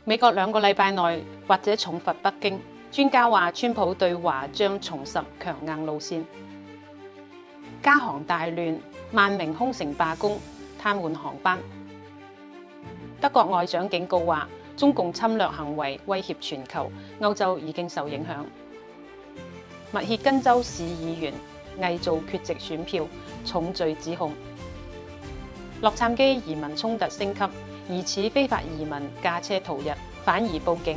美國2個禮拜內或者重罰北京。專家話，川普對華將重拾強硬路線。加航大亂，萬名空乘罷工，癱瘓航班。德國外長警告話，中共侵略行為威脅全球，歐洲已經受影響。密歇根州市議員偽造缺席選票，重罪指控。洛杉磯移民衝突升級，疑似非法移民駕車逃逸，反而報警。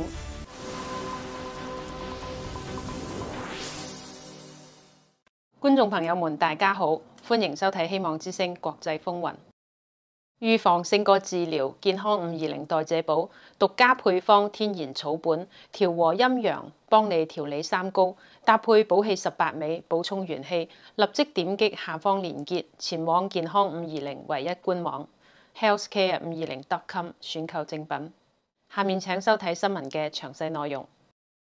觀眾朋友們，大家好，歡迎收睇希望之聲國際風雲。預防勝過治療，健康520代謝寶獨家配方天然草本，調和陰陽，幫你調理三高，搭配補氣18味，補充元氣。立即點擊下方連結，前往健康520唯一官網 healthcare520.com 選購正品。下面請收睇新聞嘅詳細內容。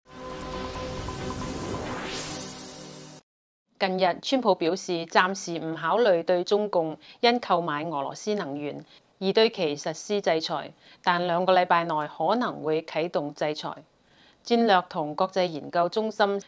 近日，川普表示暫時唔考慮對中共因購買俄羅斯能源而對其實施制裁，但2個禮拜內可能會啟動制裁。戰略同國際研究中心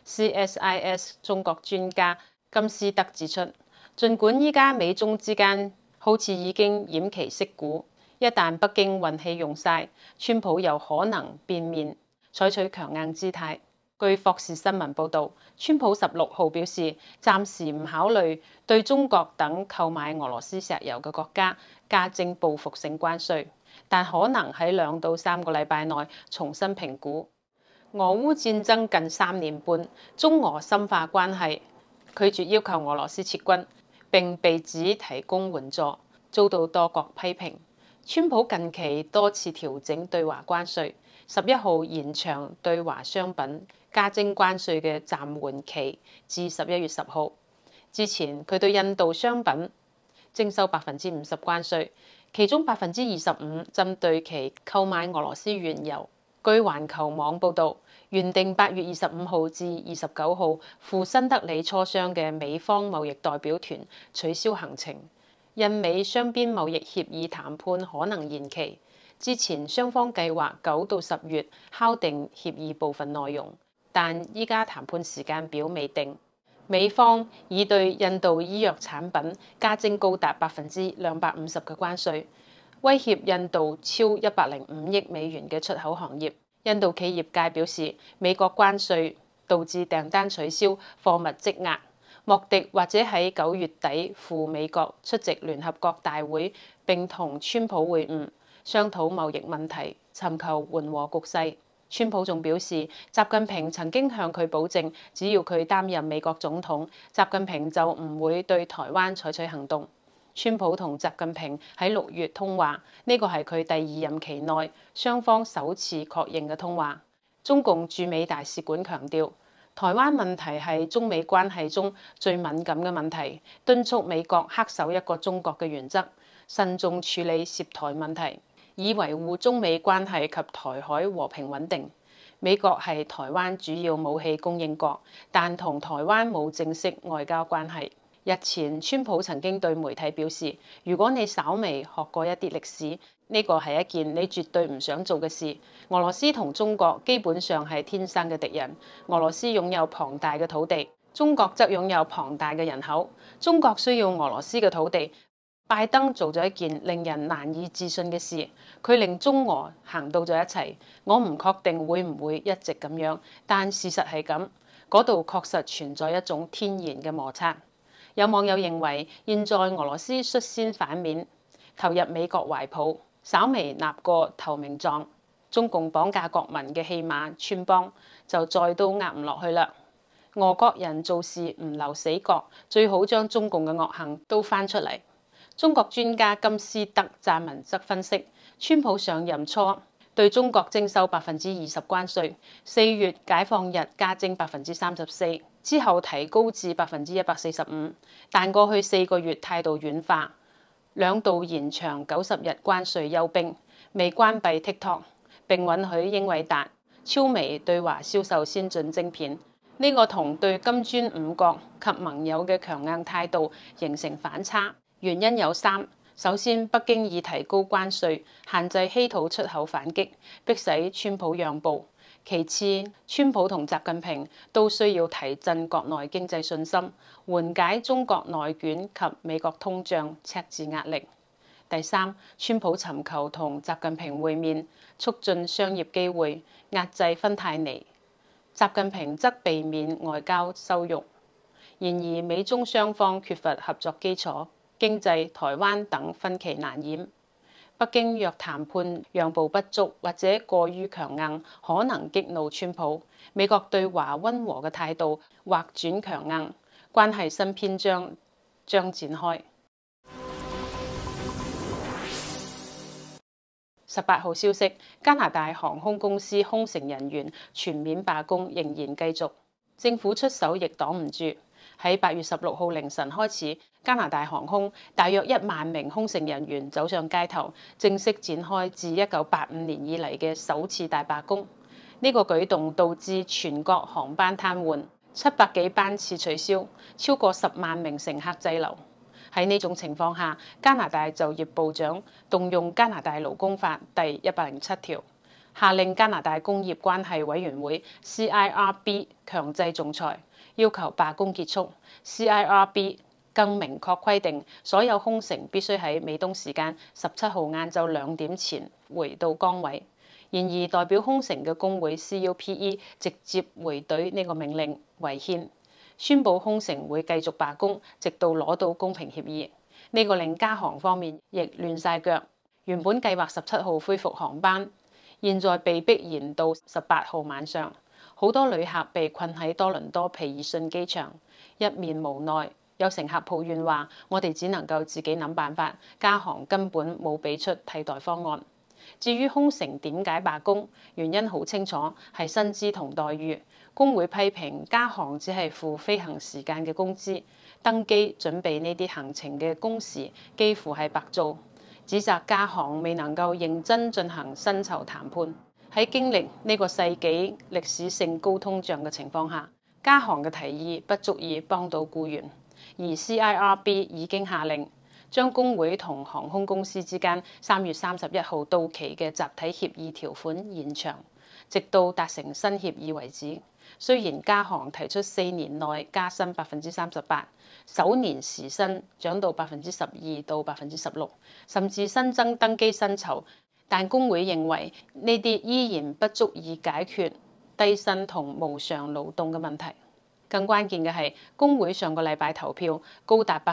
CSIS 中國專家金斯德指出，儘管依家美中之間好似已經偃旗息鼓，一旦北京運氣用晒，川普又可能變面，採取強硬姿態。據霍士新聞報導，川普16號表示，暫時唔考慮對中國等購買俄羅斯石油嘅國家加徵報復性關稅，但可能喺2到3個禮拜內重新評估。俄烏戰爭近3年半，中俄深化關係，拒絕要求俄羅斯撤軍，並被指提供援助，遭到多國批評。川普近期多次調整對華關稅，11號延長對華商品加徵關稅嘅暫緩期至11月10號。之前佢對印度商品徵收50%關稅，其中25%針對其購買俄羅斯原油。據環球網報導，原定8月25號至29號赴新德里磋商嘅美方貿易代表團取消行程，印美雙邊貿易協議談判可能延期。之前雙方計劃9到10月敲定協議部分內容，但依家談判時間表未定。美方已對印度醫藥產品加徵高達250%嘅關稅，威脅印度超105億美元嘅出口行業。印度企業界表示，美國關稅導致訂單取消、貨物積壓。莫迪或者喺9月底赴美國出席聯合國大會，並同川普會晤，商討貿易問題，尋求緩和局勢。川普仲表示，習近平曾經向佢保證，只要佢擔任美國總統，習近平就唔會對台灣採取行動。川普同習近平喺6月通話，呢個係佢第2任期內雙方首次確認嘅通話。中共駐美大使館強調，台灣問題係中美關係中最敏感嘅問題，敦促美國恪守一個中國嘅原則，慎重處理涉台問題，以維護中美關係及台海和平穩定。美國係台灣主要武器供應國，但同台灣冇正式外交關係。日前，川普曾經對媒體表示，如果你稍微學過一啲歷史，呢個係一件你絕對唔想做嘅事。俄羅斯同中國基本上係天生嘅敵人。俄羅斯擁有龐大嘅土地，中國則擁有龐大嘅人口。中國需要俄羅斯嘅土地。拜登做咗一件令人難以置信嘅事，佢令中俄行到咗一齊。我唔確定會唔會一直咁樣，但事實係咁，嗰度確實存在一種天然嘅摩擦。有網友認為，現在俄羅斯率先反面，投入美國懷抱，稍微立個投名狀，中共綁架國民嘅戲碼穿幫就再都壓唔落去啦。俄國人做事唔留死角，最好將中共嘅惡行都翻出嚟。中國專家金斯德撰文則分析，川普上任初對中國徵收20%關稅，4月解放日加徵34%，之後提高至145%，但過去4個月態度軟化，2度延長90日關稅休兵，未關閉 TikTok， 並允許英偉達、超微對華銷售先進晶片。呢個同對金磚5國及盟友嘅強硬態度形成反差。原因有3： 首先，北京以提高關稅、限制稀土出口反擊，迫使川普讓步。其次，川普同習近平都需要提振國內經濟信心，緩解中國內卷及美國通脹赤字壓力。第三，川普尋求同習近平會面，促進商業機會，壓制芬太尼；習近平則避免外交羞辱。然而，美中雙方缺乏合作基礎，經濟、台灣等分歧難掩。北京若談判讓步不足或者過於強硬，可能激怒川普。美國對華溫和嘅態度或轉強硬，關係新篇章將展開。18號消息，加拿大航空公司空乘人員全面罷工仍然繼續，政府出手亦擋唔住。喺8月16號凌晨開始，加拿大航空大約1萬名空乘人員走上街頭，正式展開自1985年以嚟嘅首次大罷工。呢個舉動導致全國航班癱瘓，700幾班次取消，超過10萬名乘客滯留。喺呢種情況下，加拿大就業部長動用加拿大勞工法第107條，下令加拿大工業關係委員會 CIRB 強制仲裁，要求罷工結束。CIRB 更明確規定，所有空乘必須喺美東時間17號晏晝2點前回到崗位。然而，代表空乘嘅工會 CUPE 直接回對呢個命令，違憲，宣布空乘會繼續罷工，直到攞到公平協議。呢個令加航方面亦亂晒腳，原本計劃17號恢復航班，現在被迫延到18號晚上。好多旅客被困喺多倫多皮爾遜機場，一面無奈。有乘客抱怨話：我哋只能夠自己諗辦法，加航根本冇俾出替代方案。至於空乘點解罷工，原因好清楚，係薪資同待遇。工會批評加航只係付飛行時間嘅工資，登機準備呢啲行程嘅工時幾乎係白做，指責加航未能夠認真進行薪酬談判。喺經歷呢個世紀歷史性高通脹嘅情況下，加航嘅提議不足以幫到僱員，而 CIRB 已經下令將工會同航空公司之間3月31號到期嘅集體協議條款延長，直到達成新協議為止。雖然加航提出4年內加薪38%，首年時薪漲到12%到16%，甚至新增登機薪酬，但工會認為呢啲依然不足以解決低薪同無償勞動嘅問題。更關鍵嘅係，工會上個禮拜投票，高達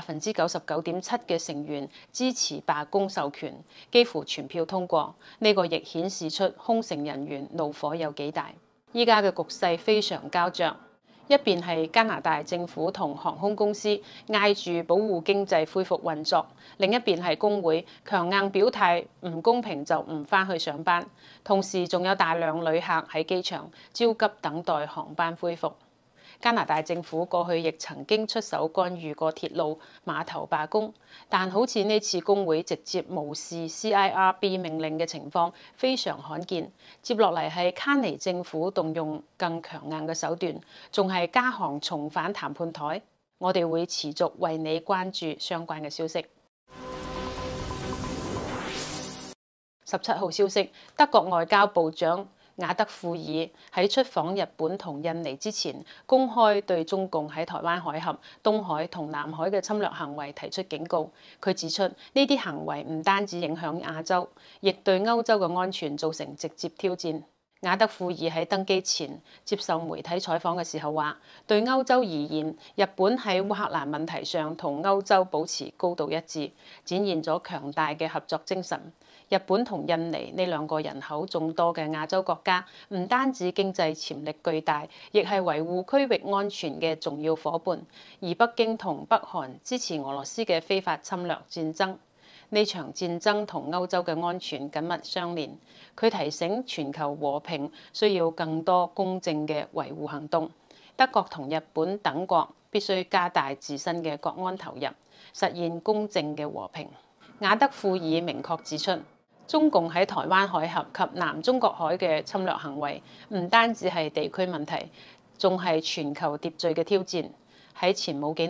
99.7%嘅成員支持罷工授權，幾乎全票通過。呢個亦顯示出空乘人員怒火有幾大。依家嘅局勢非常膠着，一邊係加拿大政府同航空公司嗌住保護經濟恢復運作，另一邊係工會強硬表態唔公平就唔返去上班。同時仲有大量旅客喺機場焦急等待航班恢復。加拿大政府過去亦曾經出手干預過鐵路、碼頭罷工，但好似呢次工會直接無視 CIRB 命令嘅情況非常罕見。接落嚟係卡尼政府動用更強硬嘅手段，仲係加航重返談判台。我哋會持續為你關注相關嘅消息。17號消息，德國外交部長雅德庫爾喺出訪日本同印尼之前，公開對中共喺台灣海峽、東海同南海嘅侵略行為提出警告。佢指出，呢啲行為唔單止影響亞洲，亦對歐洲嘅安全造成直接挑戰。雅德庫爾喺登機前接受媒體採訪嘅時候話，對歐洲而言，日本喺烏克蘭問題上同歐洲保持高度一致，展現咗強大嘅合作精神。日本同印尼呢兩個人口眾多嘅亞洲國家，唔單止經濟潛力巨大，亦係維護區域安全嘅重要夥伴。而北京同北韓支持俄羅斯嘅非法侵略戰爭，呢場戰爭同歐洲嘅安全緊密相連。佢提醒全球和平需要更多公正嘅維護行動。德國同日本等國必須加大自身嘅國安投入，實現公正嘅和平。雅德庫爾明確指出，中共喺台灣海峽及南中國海嘅侵略行為，唔單止係地區問題，仲係全球秩序嘅挑戰。喺前冇幾耐，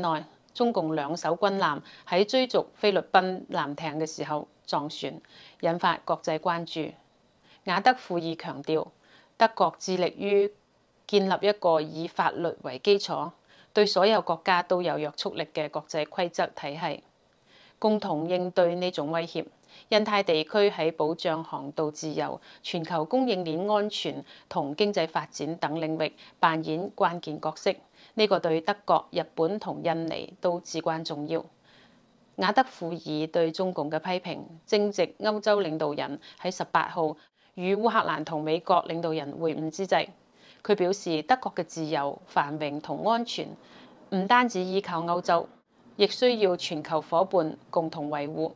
中共兩艘軍艦喺追逐菲律賓艦艇嘅時候撞船，引發國際關注。雅德庫爾強調，德國致力於建立一個以法律為基礎，對所有國家都有約束力嘅國際規則體系，共同應對呢種威脅。印太地區喺保障航道自由、全球供應鏈安全同經濟發展等領域扮演關鍵角色，呢個對德國、日本同印尼都至關重要。雅德庫爾對中共嘅批評，正值歐洲領導人喺18號與烏克蘭同美國領導人會晤之際。佢表示，德國嘅自由、繁榮同安全唔單止依靠歐洲，亦需要全球夥伴共同維護。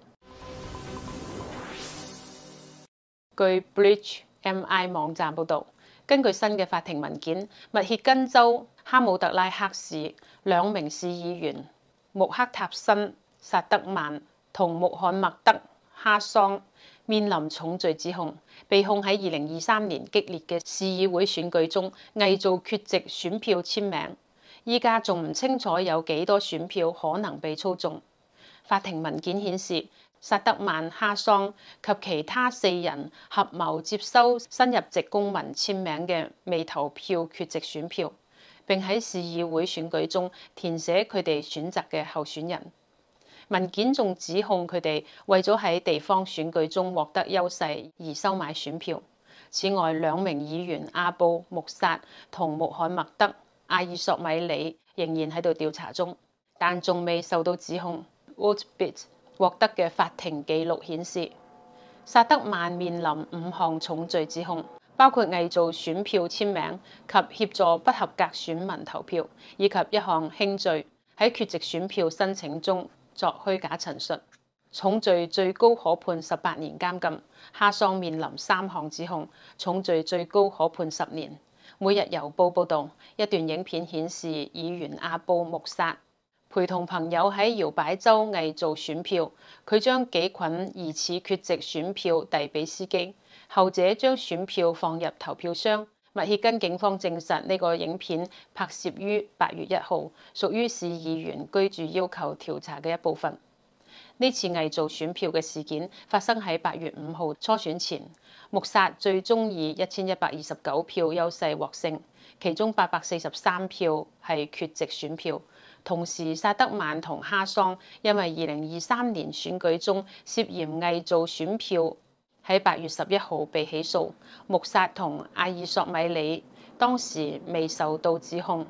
據 Bridge MI 網站報導，根據新嘅法庭文件，密歇根州哈姆特拉克市兩名市議員穆克塔辛薩德曼同穆罕默德哈桑面臨重罪指控，被控喺2023年激烈嘅市議會選舉中偽造缺席選票簽名。依家仲唔清楚有幾多選票可能被操縱。法庭文件顯示，薩德曼、哈桑及其他4人合謀接收新入籍公民簽名嘅未投票缺席選票，並喺市議會選舉中填寫佢哋選擇嘅候選人。文件仲指控佢哋為咗喺地方選舉中獲得優勢而收買選票。此外，2名議員阿布穆薩同穆罕默德阿爾索米里仍然喺度調查中，但仲未受到指控。Vote-Bit 獲得嘅法庭記錄顯示，薩德曼面臨5項重罪指控，包括偽造選票簽名及協助不合格選民投票，以及一項輕罪喺缺席選票申請中作虛假陳述。重罪最高可判18年監禁。哈桑面臨3項指控，重罪最高可判10年。每日郵報報導，一段影片顯示議員阿布穆薩陪同朋友喺搖擺州偽造選票，佢將幾捆疑似缺席選票遞俾司機，後者將選票放入投票箱。密歇根警方證實呢個影片拍攝於8月1號，屬於市議員居住要求調查嘅一部分。呢次偽造選票嘅事件發生喺8月5號初選前，穆薩最終以1129票優勢獲勝，其中843票係缺席選票。同時，薩德曼同哈桑因為2023年選舉中涉嫌偽造選票，喺8月11號被起訴。穆薩同阿爾索米里當時未受到指控。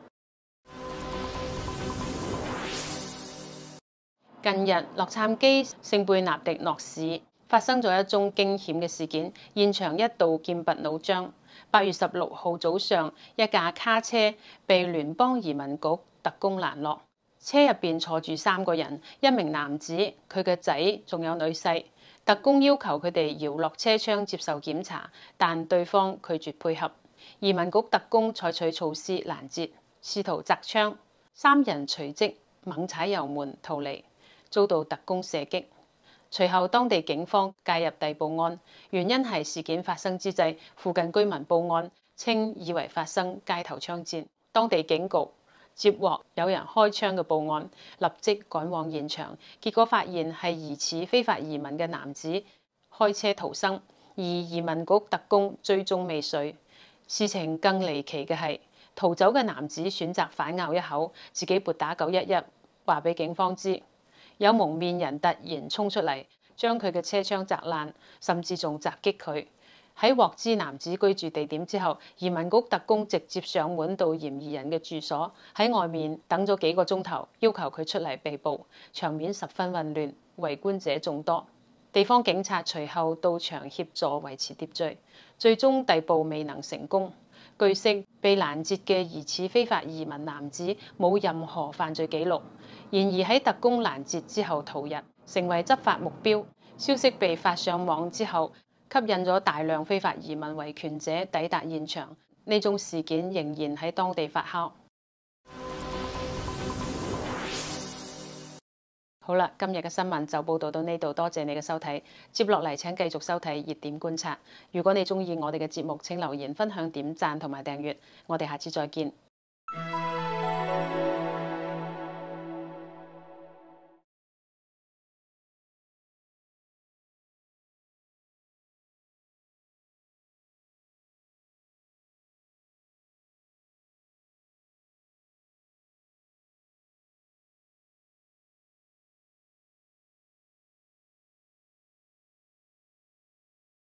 近日，洛杉磯聖貝納迪諾市發生咗一宗驚險嘅事件，現場一度劍拔弩張。8月16號早上，一架卡車被聯邦移民局特工攔落，車入邊坐住3個人，一名男子、佢嘅仔，仲有女婿。特工要求佢哋搖落車窗接受檢查，但對方拒絕配合。移民局特工採取措施攔截，試圖擲槍，3人隨即猛踩油門逃離，遭到特工射擊。隨後，當地警方介入逮捕案，原因係事件發生之際，附近居民報案，稱以為發生街頭槍戰。當地警局接獲有人開槍嘅報案，立即趕往現場，結果發現係疑似非法移民嘅男子開車逃生，而移民局特工追蹤未遂。事情更離奇嘅係，逃走嘅男子選擇反咬一口，自己撥打911，話俾警方知。有蒙面人突然衝出嚟，將佢嘅車窗砸爛，甚至仲襲擊佢。喺獲知男子居住地點之後，移民局特工直接上門到嫌疑人嘅住所，喺外面等咗幾個鐘頭，要求佢出嚟被捕。場面十分混亂，圍觀者眾多。地方警察隨後到場協助維持秩序，最終逮捕未能成功。據悉，被攔截嘅疑似非法移民男子冇任何犯罪記錄，然而喺特工攔截之後逃逸，成為執法目標。消息被發上網之後，吸引咗大量非法移民維權者抵達現場。呢宗事件仍然喺當地發酵。好啦，今日嘅新聞就報道到呢度，多謝你嘅收睇。接落嚟請繼續收睇熱點觀察。如果你鍾意我哋嘅節目，請留言、分享、點讚同埋訂閱。我哋下次再見。